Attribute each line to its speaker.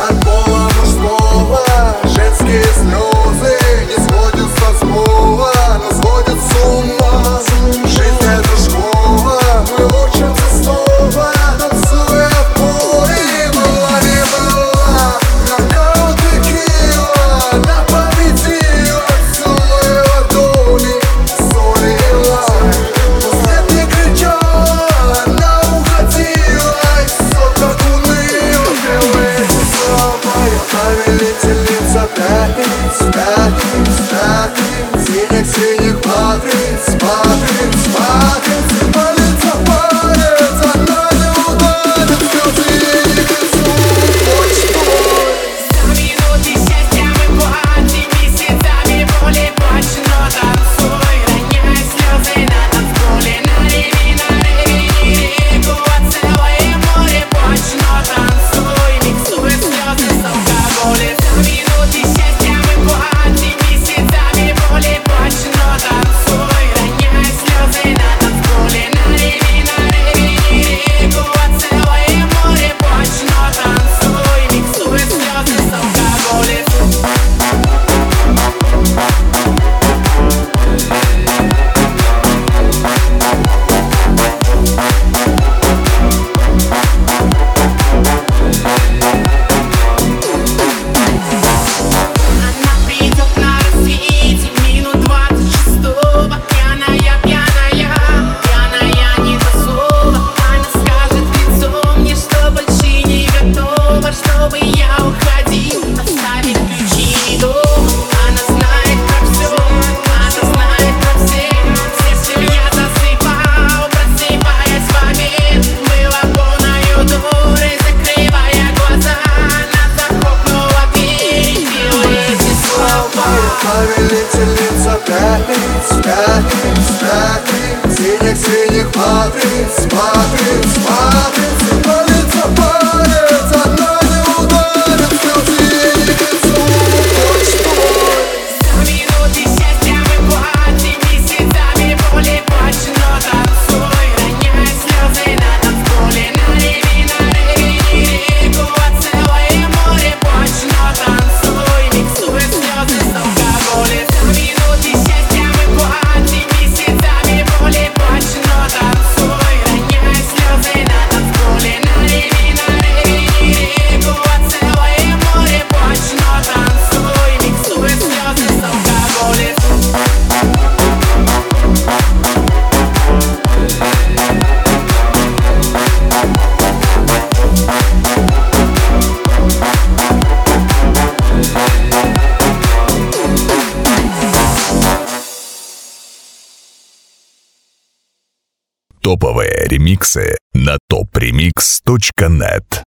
Speaker 1: от пола мужского. Женские слезы не сводят со злого, но сводят с ума. Жизнь это школа, мы учимся снова, танцуя в поле. Была не была, какао текила, она победила. Целуя ладони, соли и лай. Вслед не кричала, она уходила. И все так уныло, белые слова. Я повелительница пятниц, пятниц, пятниц, синих матриц, матриц, матриц. Палец о палец, она не ударит, слезы ей не к лицу. Хочешь твой?
Speaker 2: За минуты счастья мы платим, месяцами боли плачь, но танцуй, роняя слезы на танцполе. На реве реку, а целое море плачь, но танцуй, миксуя слезы с алкоголем. За минуты счастья мы платим, месяцами боли плачь, но танцуй, роняя слезы на танцполе. На реве реку, а целое море плачь, но танцуй, миксуя слезы с алкоголем. Она придет на рассвете, минут 26-го. Пьяная, пьяная, пьяная не до слова. Она скажет в лицо мне, что больше не готова, чтобы я уходил, оставить ключи дома. Она знает про все, она знает про всех. Все я засыпал, просыпаясь в момент. Была полною дурой, закрывая глаза. Она захлопнула дверь и пела эти слова.
Speaker 1: Повелительница пятниц, пятниц, пятниц, синих матриц, матриц, матриц. Палец о палец, она не ударит, слезы ей не к лицу. Хочешь твой?
Speaker 2: За минуты счастья мы платим, месяцами боли плачь, но танцуй, роняя слезы на танцполе. На реве реку, а целое море плачь, но танцуй, миксуя слезы с алкоголем. За минуты счастья мы платим, месяцами боли плачь, но танцуй, роняя слезы на танцполе. На реве реку, а целое море плачь, но танцуй, миксуя слезы с алкоголем.
Speaker 3: Топовые ремиксы на topremix.net.